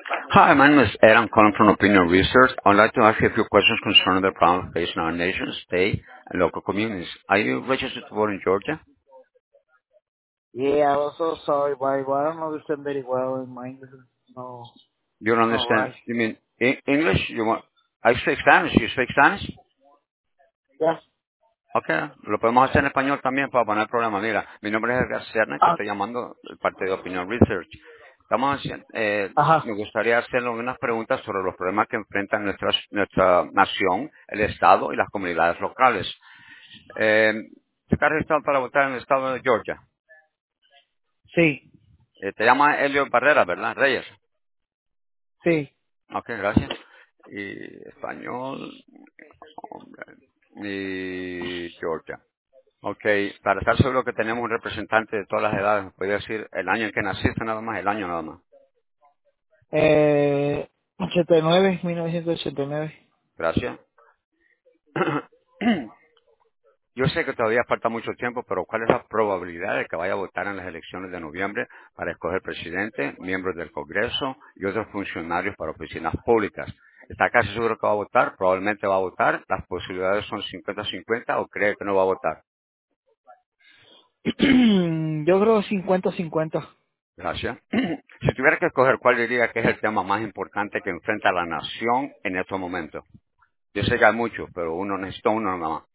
Hi, my name is Ed. I'm calling from Opinion Research. I would like to ask you a few questions concerning the problems facing our nation, state, and local communities. Are you registered to vote in Georgia? Yeah, I was so sorry, but I don't understand very well in my English. No, You don't not understand? right. You mean English? You want? I speak Spanish. You speak Spanish? Yes. Okay, lo podemos hacer en español también para poner problema. Mira, mi nombre es Edgar Cerna, te Ah, estoy llamando de parte de Opinion Research. Estamos haciendo, ajá. me gustaría hacerle unas preguntas sobre los problemas que enfrentan nuestra nación, el Estado y las comunidades locales. ¿Tú estás registrado para votar en el Estado de Georgia? Sí, Te llama Elio Barrera, ¿verdad? Reyes. sí. Ok, gracias. Y español, hombre, y Georgia. Ok, para estar seguro que tenemos un representante de todas las edades, ¿me podría decir el año en que naciste nada más? El año nada más. 89, 1989. Gracias. Yo sé que todavía falta mucho tiempo, pero ¿cuál es la probabilidad de que vaya a votar en las elecciones de noviembre para escoger presidente, miembros del Congreso y otros funcionarios para oficinas públicas? ¿Está casi seguro que va a votar? Probablemente va a votar. ¿Las posibilidades son 50-50 o cree que no va a votar? Yo creo 50-50. Gracias. Si tuviera que escoger, ¿cuál diría que es el tema más importante que enfrenta la nación en estos momentos? Yo sé que hay muchos, pero uno necesita uno nada más.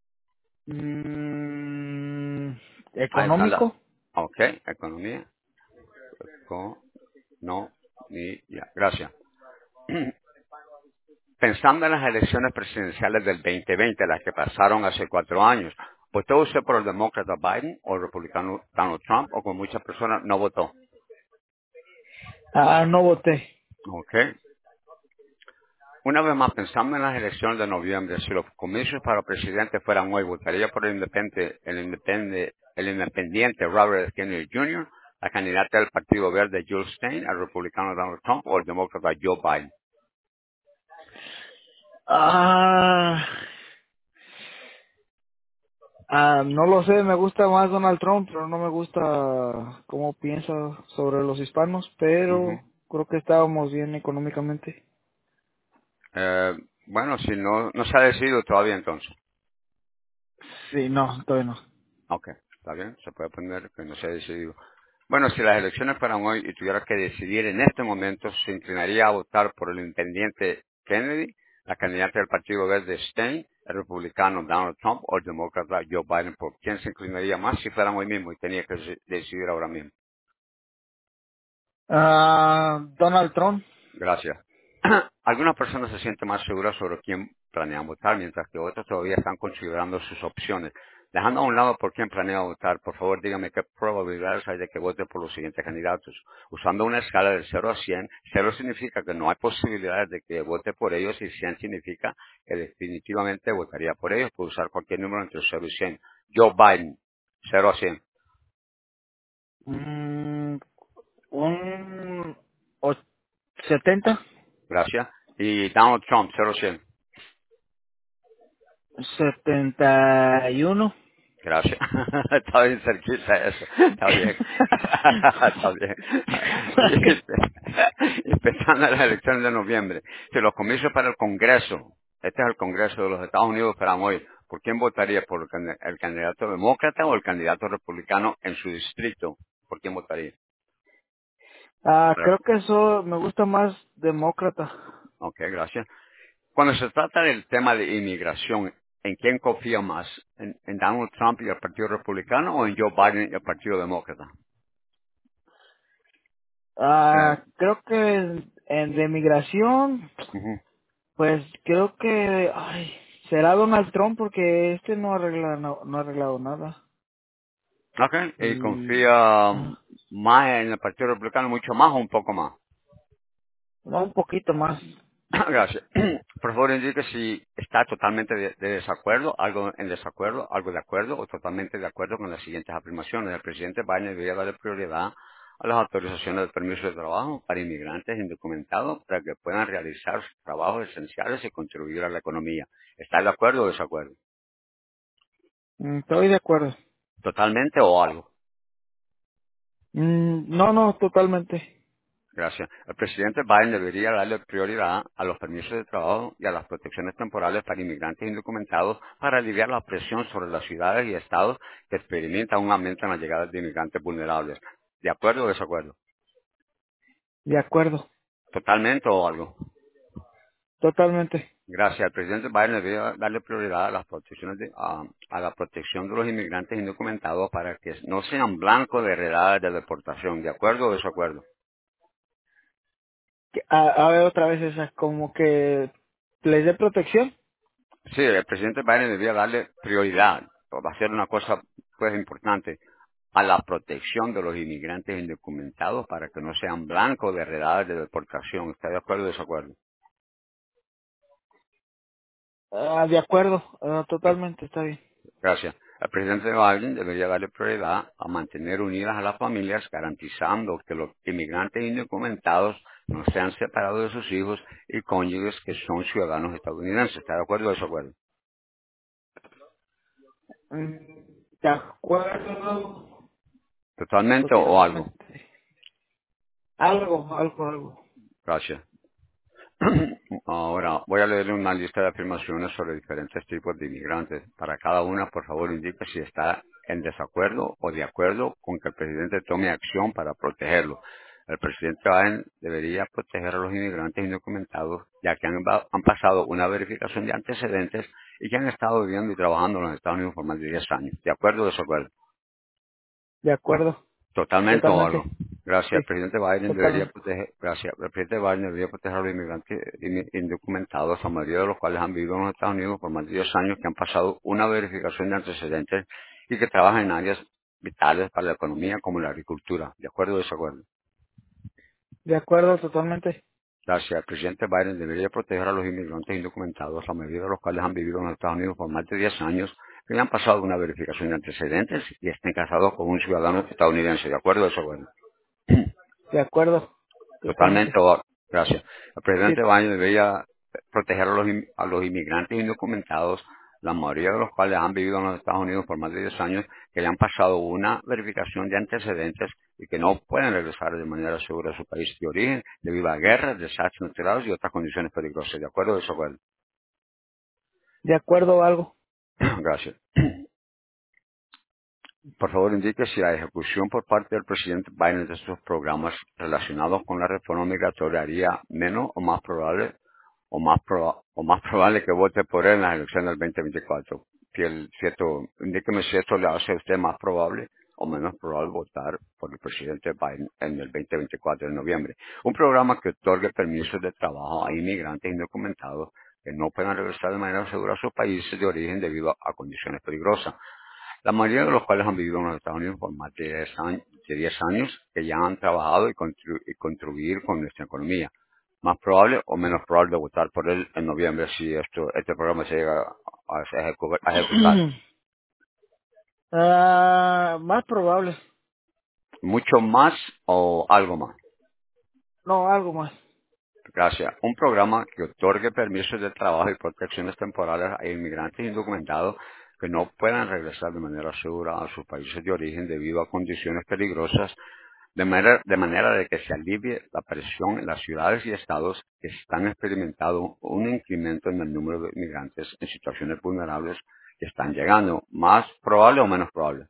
Mm, Ahí está la... ¿Económico? Ok, economía. Economía. Gracias. Pensando en las elecciones presidenciales del 2020, las que pasaron hace 4 años, ¿votó usted por el demócrata Biden o el republicano Donald Trump o con muchas personas no votó? Ah, no voté. Ok. Una vez más, pensando en las elecciones de noviembre, si los comicios para presidente fueran hoy, ¿votaría por el independiente Robert F. Kennedy Jr., la candidata del Partido Verde Jill Stein, el republicano Donald Trump o el demócrata Joe Biden? Ah, no lo sé, me gusta más Donald Trump, pero no me gusta cómo piensa sobre los hispanos, Ujú. pero creo que estábamos bien económicamente. Eh, bueno, si no se ha decidido todavía entonces. Sí, no, todavía no. Ok, está bien, se puede poner que no se ha decidido. Bueno, si las elecciones fueran hoy y tuviera que decidir en este momento, se inclinaría a votar por el independiente Kennedy, la candidata del Partido Verde Stein, el republicano Donald Trump o el demócrata Joe Biden. ¿Por quién se inclinaría más si fueran hoy mismo y tenía que decidir ahora mismo? Donald Trump. Gracias. Algunas personas se sienten más seguras sobre quién planean votar, mientras que otros todavía están considerando sus opciones. Dejando a un lado por quién planea votar, por favor dígame qué probabilidades hay de que vote por los siguientes candidatos. Usando una escala de 0 a 100, 0 significa que no hay posibilidades de que vote por ellos y 100 significa que definitivamente votaría por ellos. Puede usar cualquier número entre 0 y 100. Joe Biden, 0 a 100. Mm, un 70, Gracias. Y Donald Trump, 0 a 100. 71. Gracias. Está bien cerquita eso. Está bien. Está bien. Y pensando en las elecciones de noviembre, si los comicios para el Congreso, este es el Congreso de los Estados Unidos, esperan hoy, ¿por quién votaría? ¿Por el candidato demócrata o el candidato republicano en su distrito? ¿Por quién votaría? Creo que eso me gusta más demócrata. Ok, gracias. Cuando se trata del tema de inmigración, ¿en quién confía más? ¿En Donald Trump y el Partido Republicano o en Joe Biden y el Partido Demócrata? Creo que de migración, Ujú. pues creo que será Donald Trump porque este no ha arreglado nada. Ok, y Y confía ah, más en el Partido Republicano, mucho más o un poco más. no, un poquito más. Gracias. Por favor, indique si está totalmente de desacuerdo, algo en desacuerdo, algo de acuerdo o totalmente de acuerdo con las siguientes afirmaciones. El presidente Biden debería darle prioridad a las autorizaciones de permiso de trabajo para inmigrantes indocumentados para que puedan realizar sus trabajos esenciales y contribuir a la economía. ¿Está de acuerdo o desacuerdo? Estoy de acuerdo. ¿Totalmente o algo? No, no, totalmente. Gracias. El presidente Biden debería darle prioridad a los permisos de trabajo y a las protecciones temporales para inmigrantes indocumentados para aliviar la presión sobre las ciudades y estados que experimentan un aumento en las llegadas de inmigrantes vulnerables. ¿De acuerdo o desacuerdo? De acuerdo, ¿Totalmente o algo? totalmente. Gracias. El presidente Biden debería darle prioridad a las protecciones a la protección de los inmigrantes indocumentados para que no sean blancos de redadas de deportación. ¿De acuerdo o desacuerdo? A ver otra vez esa, como que les dé protección. Sí, el presidente Biden debería darle prioridad, va a ser una cosa pues importante, a la protección de los inmigrantes indocumentados para que no sean blancos de redadas de deportación. ¿Está de acuerdo o desacuerdo? De acuerdo, totalmente, está bien. Gracias. El presidente Biden debería darle prioridad a mantener unidas a las familias, garantizando que los inmigrantes indocumentados no sean separados de sus hijos y cónyuges que son ciudadanos estadounidenses. ¿Está de acuerdo o desacuerdo? Mm, De acuerdo, ¿Totalmente o algo? totalmente. Algo. Gracias. Ahora, voy a leerle una lista de afirmaciones sobre diferentes tipos de inmigrantes. Para cada una, por favor, indique si está en desacuerdo o de acuerdo con que el presidente tome acción para protegerlo. El presidente Biden debería proteger a los inmigrantes indocumentados, ya que han pasado una verificación de antecedentes y que han estado viviendo y trabajando en los Estados Unidos por más de 10 años. ¿De acuerdo o desacuerdo? De acuerdo, Totalmente o algo. totalmente. Gracias. Sí, El presidente Biden debería totalmente. proteger, gracias. El presidente Biden debería proteger a los inmigrantes indocumentados, la mayoría de los cuales han vivido en los Estados Unidos por más de 10 años, que han pasado una verificación de antecedentes y que trabajan en áreas vitales para la economía como la agricultura. ¿De acuerdo o desacuerdo? De acuerdo, totalmente. Gracias. El presidente Biden debería proteger a los inmigrantes indocumentados, la mayoría de los cuales han vivido en los Estados Unidos por más de 10 años, que han pasado una verificación de antecedentes y estén casados con un ciudadano estadounidense. ¿De acuerdo o desacuerdo? De acuerdo, Totalmente, totalmente. gracias. El Sí, presidente Biden debería proteger a los inmigrantes indocumentados, la mayoría de los cuales han vivido en los Estados Unidos por más de 10 años, que le han pasado una verificación de antecedentes y que no pueden regresar de manera segura a su país de origen debido a guerras, desastres naturales y otras condiciones peligrosas. ¿De acuerdo o desacuerdo? de acuerdo, algo. Gracias. Por favor, indique si la ejecución por parte del presidente Biden de estos programas relacionados con la reforma migratoria haría menos o más probable o más probable que vote por él en las elecciones del 2024. Indíqueme si esto le hace a usted más probable o menos probable votar por el presidente Biden en el 2024 de noviembre. Un programa que otorgue permisos de trabajo a inmigrantes indocumentados que no puedan regresar de manera segura a sus países de origen debido a condiciones peligrosas, la mayoría de los cuales han vivido en los Estados Unidos por más de 10 años, que ya han trabajado y contribuir con nuestra economía. Más probable o menos probable de votar por él en noviembre si este programa se llega a ejecutar. Más probable. Mucho más o algo más. No, algo más. Gracias. Un programa que otorgue permisos de trabajo y protecciones temporales a inmigrantes indocumentados que no puedan regresar de manera segura a sus países de origen debido a condiciones peligrosas, de manera de que se alivie la presión en las ciudades y estados que están experimentando un incremento en el número de inmigrantes en situaciones vulnerables que están llegando. ¿Más probable o menos probable?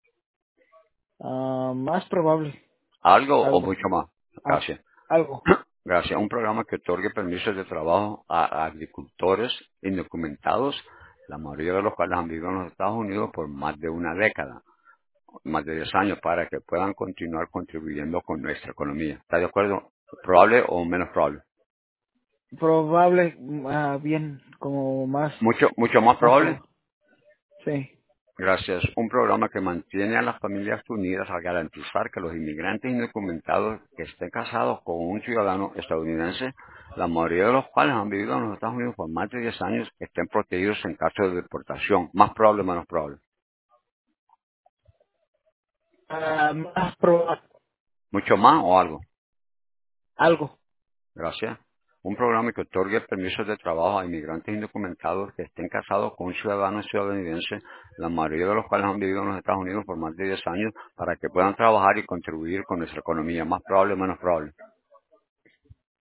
Más probable. ¿Algo o Algo. mucho más? Ah, Gracias. algo. Gracias. Un programa que otorgue permisos de trabajo a agricultores indocumentados, la mayoría de los cuales han vivido en los Estados Unidos por más de una década, más de 10 años, para que puedan continuar contribuyendo con nuestra economía. ¿Está de acuerdo? ¿Probable o menos probable? Probable, bien, como Mucho más más probable. probable. Sí. Gracias. Un programa que mantiene a las familias unidas al garantizar que los inmigrantes indocumentados que estén casados con un ciudadano estadounidense, la mayoría de los cuales han vivido en los Estados Unidos por más de 10 años, estén protegidos en caso de deportación. Más probable o menos probable. Más probable. Mucho más o algo. Algo. Gracias. Un programa que otorgue permisos de trabajo a inmigrantes indocumentados que estén casados con un ciudadano estadounidense, la mayoría de los cuales han vivido en los Estados Unidos por más de 10 años, para que puedan trabajar y contribuir con nuestra economía. Más probable o menos probable.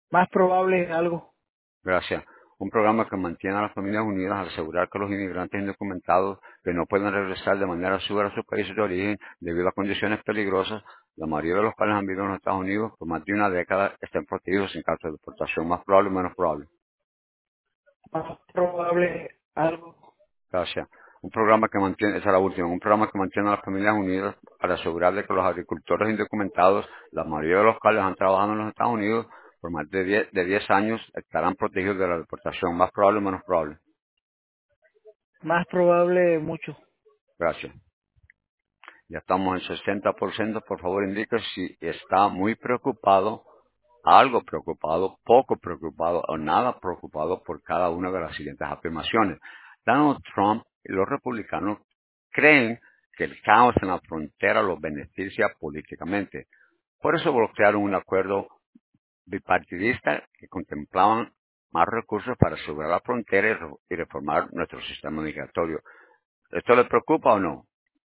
Más probable algo. Gracias. Un programa que mantiene a las familias unidas al asegurar que los inmigrantes indocumentados que no pueden regresar de manera segura a sus países de origen debido a condiciones peligrosas, la mayoría de los cuales han vivido en los Estados Unidos por más de una década, estén protegidos en caso de deportación más probable o menos probable. Más probable algo. Gracias. Un programa que mantiene, esa es la última, un programa que mantiene a las familias unidas para asegurar de que los agricultores indocumentados, la mayoría de los cuales han trabajado en los Estados Unidos por más de 10 años, estarán protegidos de la deportación más probable o menos probable. Más probable mucho. Gracias. Ya estamos en 60%. Por favor, indique si está muy preocupado, algo preocupado, poco preocupado o nada preocupado por cada una de las siguientes afirmaciones. Donald Trump y los republicanos creen que el caos en la frontera los beneficia políticamente. Por eso bloquearon un acuerdo bipartidista que contemplaban más recursos para asegurar la frontera y reformar nuestro sistema migratorio. ¿Esto le preocupa o no?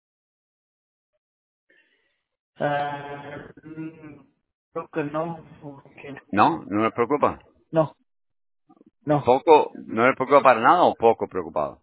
Creo que no. Porque ¿No? ¿No le preocupa? no, no. ¿Poco, no le preocupa para nada o poco preocupado?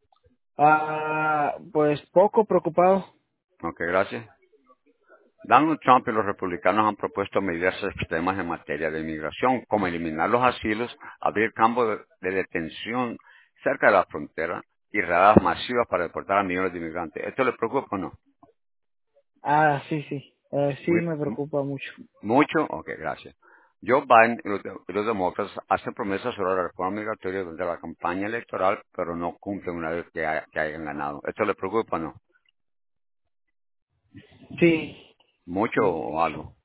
Pues poco preocupado. Ok, gracias. Donald Trump y los republicanos han propuesto medidas extremas en materia de inmigración, como eliminar los asilos, abrir campos de detención cerca de la frontera y redadas masivas para deportar a millones de inmigrantes. ¿Esto le preocupa o no? Sí, sí. Sí Muy, me preocupa mucho. ¿mucho? Ok, gracias. Joe Biden y los demócratas hacen promesas sobre la reforma migratoria durante la campaña electoral, pero no cumplen una vez que hayan ganado. ¿Esto le preocupa o no? Sí, ¿Mucho sí, o mucho. algo?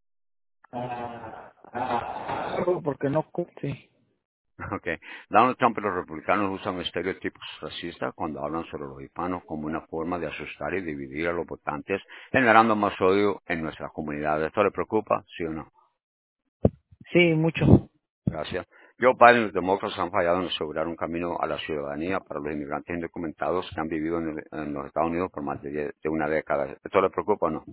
Algo porque no. Sí. Okay. Donald Trump y los republicanos usan estereotipos racistas cuando hablan sobre los hispanos como una forma de asustar y dividir a los votantes, generando más odio en nuestras comunidades. ¿Esto le preocupa? ¿Sí o no? Sí, mucho. Gracias. Joe Biden y los demócratas han fallado en asegurar un camino a la ciudadanía para los inmigrantes indocumentados que han vivido en los Estados Unidos por más de una década. ¿Esto le preocupa o no?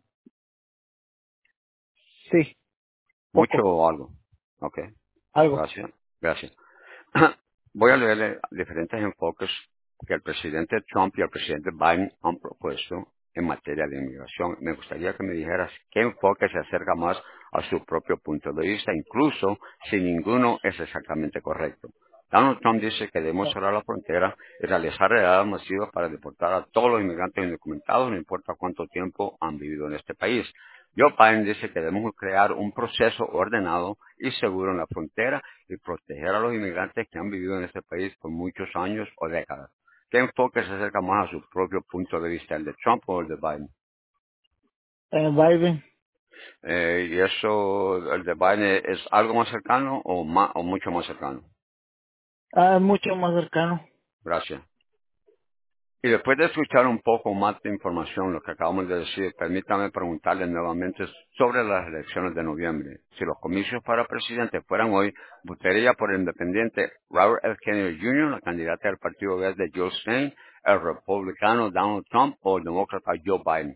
Sí, ¿Mucho poco. o algo? Ok. Algo. Gracias. Gracias. Voy a leerle diferentes enfoques que el presidente Trump y el presidente Biden han propuesto en materia de inmigración. Me gustaría que me dijeras qué enfoque se acerca más a su propio punto de vista, incluso si ninguno es exactamente correcto. Donald Trump dice que debemos cerrar la frontera y realizar redadas masivas para deportar a todos los inmigrantes indocumentados, no importa cuánto tiempo han vivido en este país. Joe Biden dice que debemos crear un proceso ordenado y seguro en la frontera y proteger a los inmigrantes que han vivido en este país por muchos años o décadas. ¿Qué enfoque se acerca más a su propio punto de vista, el de Trump o el de Biden? Biden. Y eso, el de Biden es algo más cercano o mucho más cercano. Mucho más cercano. Gracias. Y después de escuchar un poco más de información, lo que acabamos de decir, permítame preguntarle nuevamente sobre las elecciones de noviembre. Si los comicios para presidente fueran hoy, ¿votaría por el independiente Robert F. Kennedy Jr., la candidata del Partido Verde Joe Stein, el republicano Donald Trump o el demócrata Joe Biden?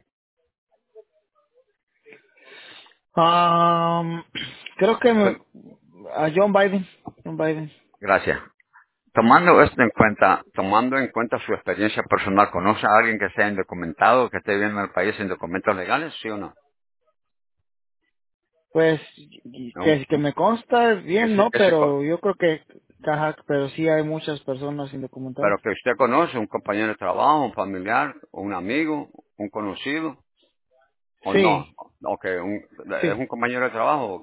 Um, Creo que Pues, a John Biden. John Biden. gracias. Tomando esto en cuenta, tomando en cuenta su experiencia personal, ¿conoce a alguien que sea indocumentado, que esté viviendo en el país sin documentos legales, sí o no? Pues No, que me consta bien, ese, no, ese, pero yo creo que caja, pero sí hay muchas personas indocumentadas. pero que usted conoce, un compañero de trabajo, un familiar, un amigo, un conocido, o no, Sí, o que es sí. un compañero de trabajo,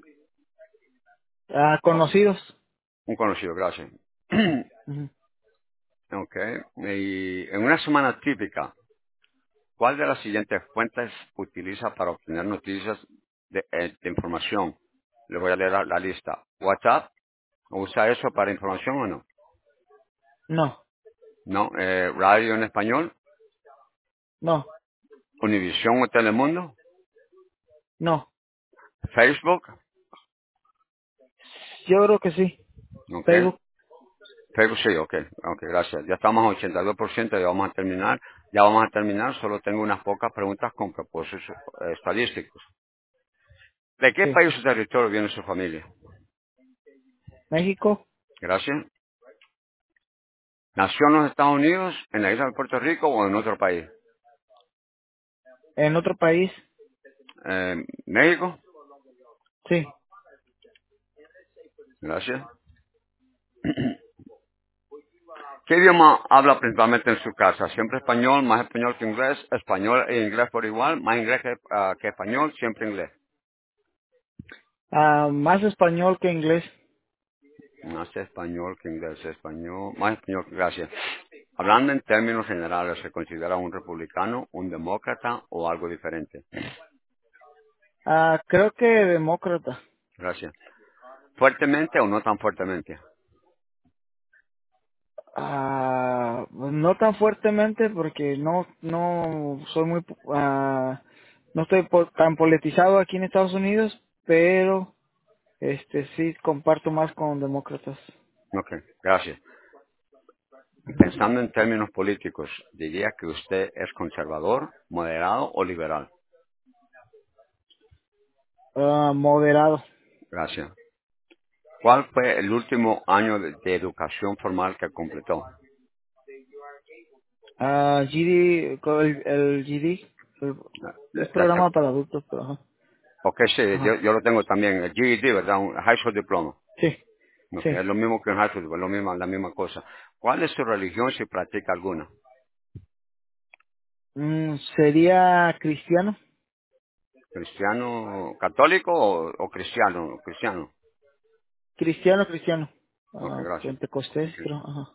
o Conocidos. un conocido, gracias. Ujú. Ok, y en una semana típica, ¿cuál de las siguientes fuentes utiliza para obtener noticias de información? Le voy a leer la lista. WhatsApp, ¿usa eso para información o no? No, No, radio en español, no, Univisión o Telemundo, no. Facebook, Yo creo que sí. ok. Facebook, Facebook sí, ok, ok, gracias. Ya estamos a 82%, ya vamos a terminar. Ya vamos a terminar, solo tengo unas pocas preguntas con propósitos estadísticos. ¿De qué sí. país o territorio viene su familia? México, Gracias. ¿Nació en los Estados Unidos, en la isla de Puerto Rico o en otro país? en otro país, México. sí. Gracias. ¿Qué idioma habla principalmente en su casa? ¿Siempre español, más español que inglés? ¿Español e inglés por igual? ¿Más inglés que español? ¿Siempre inglés? Más español que inglés. Más español que inglés, español, más español que gracias. Hablando en términos generales, ¿se considera un republicano, un demócrata o algo diferente? Creo que demócrata. Gracias. ¿Fuertemente o no tan fuertemente? No tan fuertemente porque no soy no estoy tan politizado aquí en Estados Unidos, pero sí comparto más con demócratas. Ok, gracias. Pensando en términos políticos, diría que usted es conservador, moderado o liberal. Moderado. Gracias. ¿Cuál fue el último año de educación formal que completó? GD, el GD, es La programa para adultos, pero ajá. Ok, sí, yo, Ajá. yo lo tengo también, el GED, ¿verdad? Un High School Diploma. Sí, Ok, sí. es lo mismo que un High School Diploma, la misma cosa. ¿Cuál es su religión si practica alguna? Sería cristiano. ¿Cristiano católico o cristiano? Cristiano. Cristiano, cristiano. Ok, gracias. Pentecostés, Cris, creo. Ajá.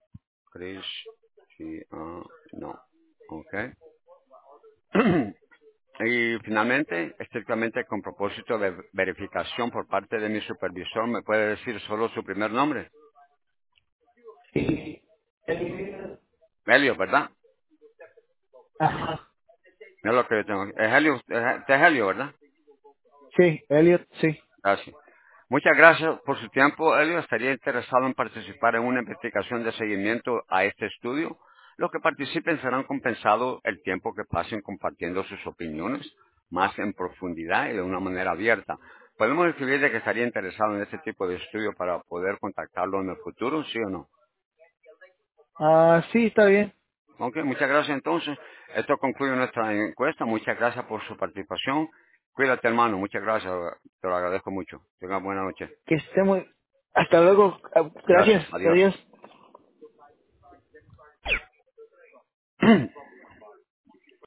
no. Ok. Y finalmente, estrictamente con propósito de verificación por parte de mi supervisor, ¿me puede decir solo su primer nombre? Sí. Helio, ¿verdad? Ajá. Es lo que yo tengo. Es Helio, es Helio, ¿verdad? Sí, Elliot, sí. Gracias. Muchas gracias por su tiempo, Elio. Estaría interesado en participar en una investigación de seguimiento a este estudio. Los que participen serán compensados el tiempo que pasen compartiendo sus opiniones más en profundidad y de una manera abierta. ¿Podemos escribirle que estaría interesado en este tipo de estudio para poder contactarlo en el futuro, sí o no? Sí, está bien. Ok, muchas gracias entonces. Esto concluye nuestra encuesta. Muchas gracias por su participación. Cuídate, hermano. Muchas gracias. Te lo agradezco mucho. Tenga buena noche. Que esté muy... Hasta luego. Gracias. Gracias. Adiós. Adiós.